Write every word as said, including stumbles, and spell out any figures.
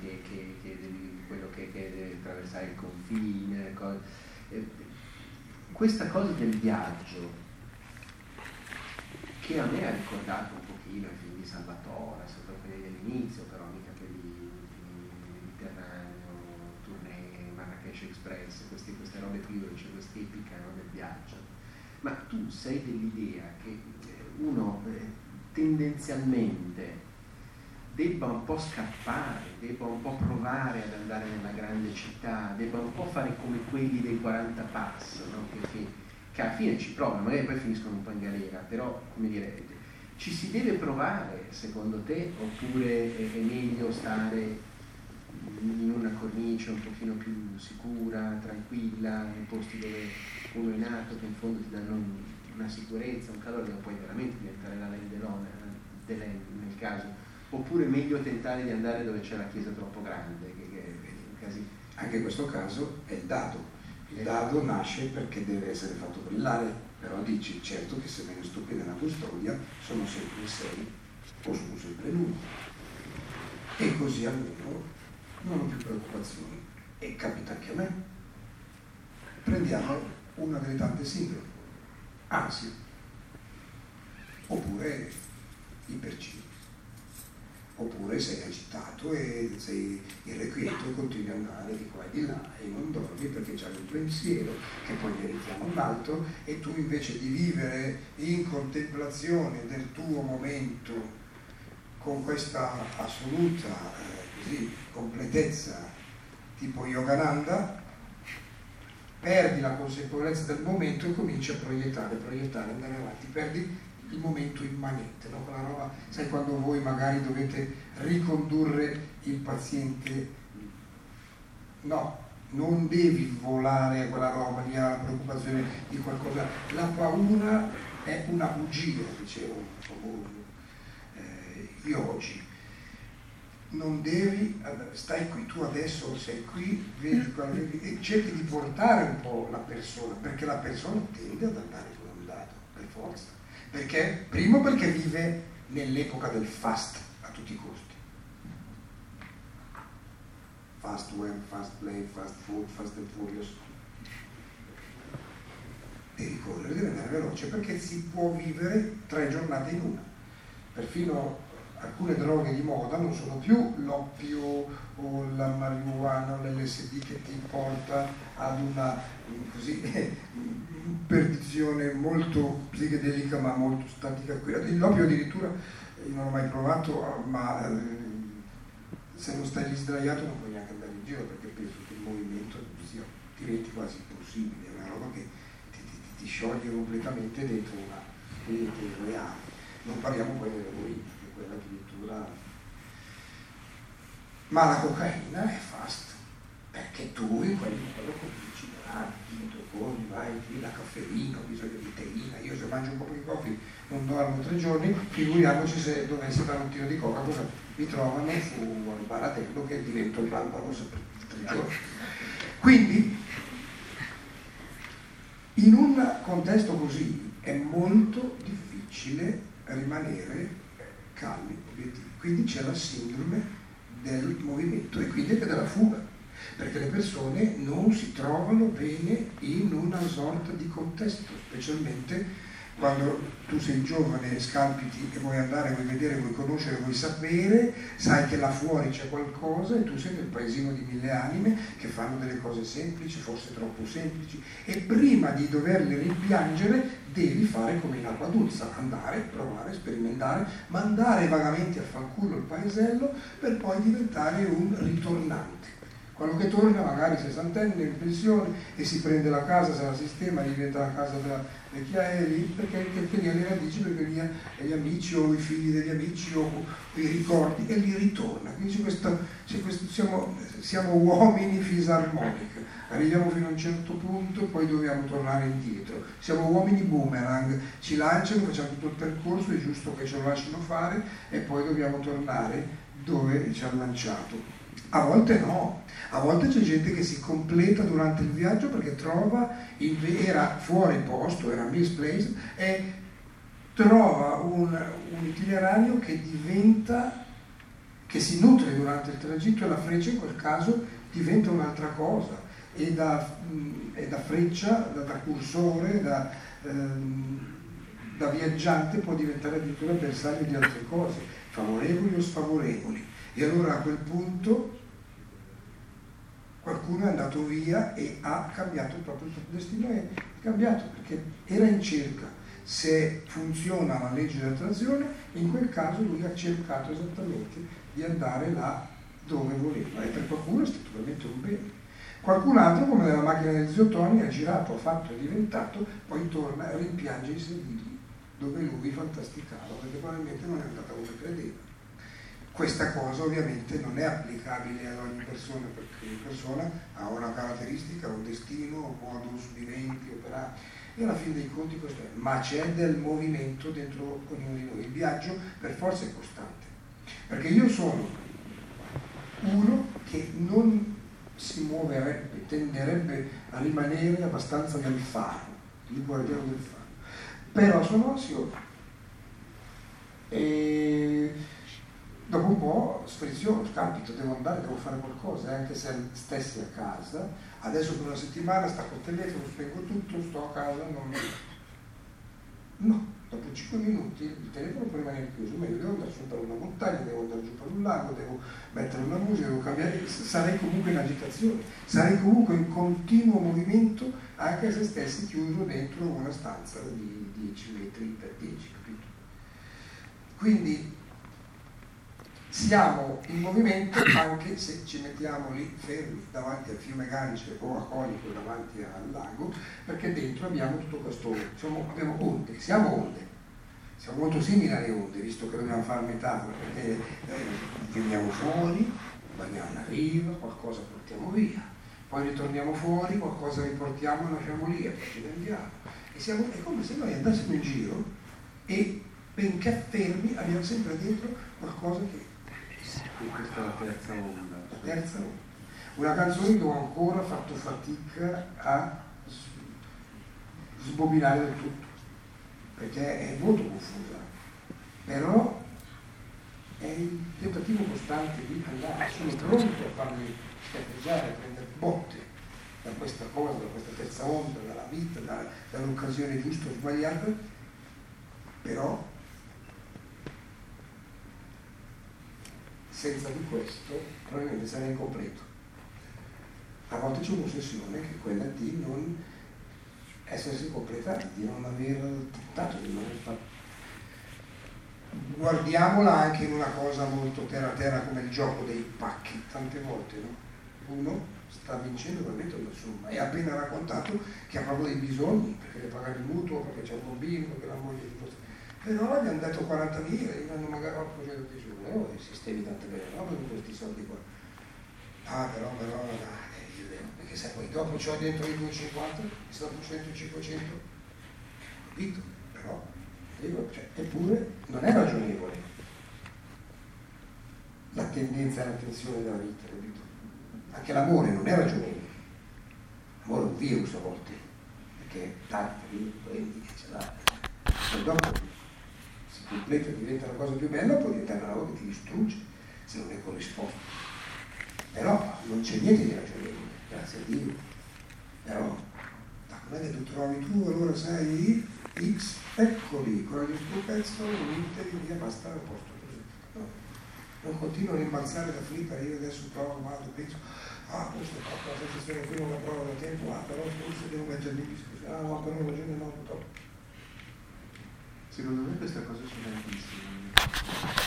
che, che, che quello che, che deve attraversare il confine, cose. Eh, questa cosa del viaggio, che a me ha ricordato un pochino i film di Salvatore, sotto quelli dell'inizio, però mica quelli Mediterraneo, Tournée, Marrakesh Express, questi, queste robe qui dove c'è quest'epica, no, del viaggio. Ma tu sei dell'idea che uno eh, tendenzialmente debba un po' scappare, debba un po' provare ad andare nella grande città, debba un po' fare come quelli dei quaranta pass, no? che, che, che alla fine ci provano, magari poi finiscono un po' in galera, però, come dire, ci si deve provare secondo te, oppure è, è meglio stare in una cornice un pochino più sicura, tranquilla, nei posti dove uno è nato, che in fondo ti danno una sicurezza, un calore, che puoi veramente diventare la Lendelone nel caso, oppure è meglio tentare di andare dove c'è la chiesa troppo grande, che, che, che casi... Anche in questo caso è il dado. Il dado nasce perché deve essere fatto brillare, però dici certo che se me ne stupi nella custodia sono sempre sei o sono sempre l'uno. E così almeno non ho più preoccupazioni. E capita anche a me. Prendiamo una delle tante sindrome, ansia, oppure ipercine. Oppure sei agitato e sei irrequieto e continui ad andare di qua e di là e non dormi perché c'hai un pensiero che poi ne richiama un altro, e tu invece di vivere in contemplazione del tuo momento con questa assoluta eh, così, completezza tipo Yogananda, perdi la consapevolezza del momento e cominci a proiettare, proiettare, andare avanti, perdi il momento immanente, no? Quella roba, sai, quando voi magari dovete ricondurre il paziente, no, non devi volare a quella roba lì, alla preoccupazione di qualcosa, la paura è una bugia, dicevo un famoso eh, io oggi. Non devi, stai qui, tu adesso sei qui, vedi, vedi e cerchi di portare un po' la persona, perché la persona tende ad andare come un dado, per forza. Perché? Primo perché vive nell'epoca del fast a tutti i costi. Fast web, fast play, fast food, fast and furious. Devi correre, devi andare veloce perché si può vivere tre giornate in una. Perfino alcune droghe di moda non sono più l'oppio o la marijuana o l'L S D che ti porta ad una così perdizione molto psichedelica ma molto statica. L'oppio addirittura io non l'ho mai provato, ma se non stai lì sdraiato non puoi neanche andare in giro, perché penso che il movimento sia, diventi quasi impossibile, è una roba che ti, ti, ti scioglie completamente dentro una mente reale. Non parliamo poi dell'eroina, che è quella addirittura. Ma la cocaina è fast, perché tu in quel modo cominci a corri, vai, qui la caffeina, ho bisogno di teina, io se mangio un po' di coffee non dormo tre giorni, figuriamoci se dovessi fare un tiro di coca, cosa mi trovano su al baratello che divento il Barbarossa per tre giorni. Quindi in un contesto così è molto difficile rimanere calmi, obiettivi. Quindi c'è la sindrome del movimento e quindi anche della fuga, perché le persone non si trovano bene in una sorta di contesto, specialmente quando tu sei giovane, scalpiti e vuoi andare, vuoi vedere, vuoi conoscere, vuoi sapere, sai che là fuori c'è qualcosa e tu sei nel paesino di mille anime che fanno delle cose semplici, forse troppo semplici, e prima di doverle rimpiangere devi fare come in Acqua Dulce, andare, provare, sperimentare, mandare vagamente a fanculo il paesello per poi diventare un ritornante. Quello che torna magari sessantenne in pensione e si prende la casa, se la sistema, diventa la casa della vecchia Eli, perché, perché lì ha le radici, perché lì ha gli amici o i figli degli amici o, o i ricordi e li ritorna. Quindi c'è questo, c'è questo, siamo, siamo uomini fisarmonici, arriviamo fino a un certo punto, poi dobbiamo tornare indietro. Siamo uomini boomerang, ci lanciano, facciamo tutto il percorso, è giusto che ce lo lasciano fare e poi dobbiamo tornare dove ci hanno lanciato. A volte no, a volte c'è gente che si completa durante il viaggio perché trova, in, era fuori posto, era misplaced, e trova un, un itinerario che diventa, che si nutre durante il tragitto, e la freccia in quel caso diventa un'altra cosa, e da, e da freccia, da, da cursore, da, ehm, da viaggiante può diventare addirittura bersaglio di altre cose, favorevoli o sfavorevoli. E allora a quel punto qualcuno è andato via e ha cambiato il proprio destino, è cambiato perché era in cerca. Se funziona la legge dell'attrazione, in quel caso lui ha cercato esattamente di andare là dove voleva, e per qualcuno è stato veramente un bene. Qualcun altro, come nella macchina degli Ottoni, ha girato, ha fatto, è diventato, poi torna e rimpiange i sedili dove lui fantasticava, perché probabilmente non è andata come credeva. Questa cosa ovviamente non è applicabile ad ogni persona, perché ogni persona ha una caratteristica, un destino, un modus vivendi, operare, e alla fine dei conti questo è. Ma c'è del movimento dentro ognuno di noi. Il viaggio per forza è costante, perché io sono uno che non si muoverebbe, tenderebbe a rimanere abbastanza nel faro, il guardiano del faro, però sono ansioso e dopo un po' sfriziono, capito, devo andare, devo fare qualcosa, e anche se stessi a casa, adesso per una settimana stacco il telefono, spengo tutto, sto a casa, non... no, dopo cinque minuti il telefono può rimanere chiuso, ma io devo andare su per una montagna, devo andare giù per un lago, devo mettere una musica, devo cambiare, sarei comunque in agitazione, sarei comunque in continuo movimento, anche se stessi chiuso dentro una stanza di dieci metri per dieci, capito? Quindi siamo in movimento anche se ci mettiamo lì fermi davanti al fiume Gange o a Conico davanti al lago, perché dentro abbiamo tutto questo, siamo, abbiamo onde, siamo onde, siamo molto simili alle onde, visto che dobbiamo fare metafora, perché eh, veniamo fuori, bagniamo una riva, qualcosa portiamo via, poi ritorniamo fuori, qualcosa riportiamo e lasciamo lì e poi ce ne andiamo. E siamo, è come se noi andassimo in giro e benché fermi abbiamo sempre dentro qualcosa che... Questa è la terza onda. La terza onda. Una canzone che ho ancora fatto fatica a sbobinare del tutto, perché è molto confusa, però è il tentativo costante di andare, sono pronto a farmi scateggiare, a prendere botte da questa cosa, da questa terza onda, dalla vita, da, dall'occasione giusta o sbagliata, però senza di questo probabilmente sarei incompleto. A volte c'è un'ossessione che è quella di non essersi completati, di non aver tentato, di non aver fatto. Guardiamola anche in una cosa molto terra a terra come il gioco dei pacchi, tante volte, no? Uno sta vincendo veramente una somma e ha appena raccontato che ha proprio dei bisogni, perché deve pagare il mutuo, perché c'è un bambino, perché la moglie di questo. Però gli hanno dato quarantamila, gli danno magari ottocentodieci euro, e sistemi tante belle robe con questi soldi qua. Ah, però, però, dai, perché sai, poi dopo c'ho dentro i duecentocinquanta, e dopo cento, cinquecento, capito? Però, dico, cioè, eppure non è ragionevole la tendenza e l'attenzione della vita, capito? Anche l'amore non è ragionevole. L'amore è un virus a volte, perché tanti, prendi, ce l'ha, e dopo completa, diventa una cosa più bella, può diventare una roba che ti distrugge se non è corrisposto. Però non c'è niente di ragionevole, grazie a Dio. Però non è che tu trovi tu, allora sei X, eccoli, con il tuo pezzo, un'interi via, basta a posto così. No. Non continuo a rimbalzare da flipper, io adesso provo, vado, penso, ah, questa è fatta, questa sensazione qui non la provo da tempo, ah, però forse devo mettere lì, ah no, per una ragione no, purtroppo. Secondo me queste cose sono tantissime.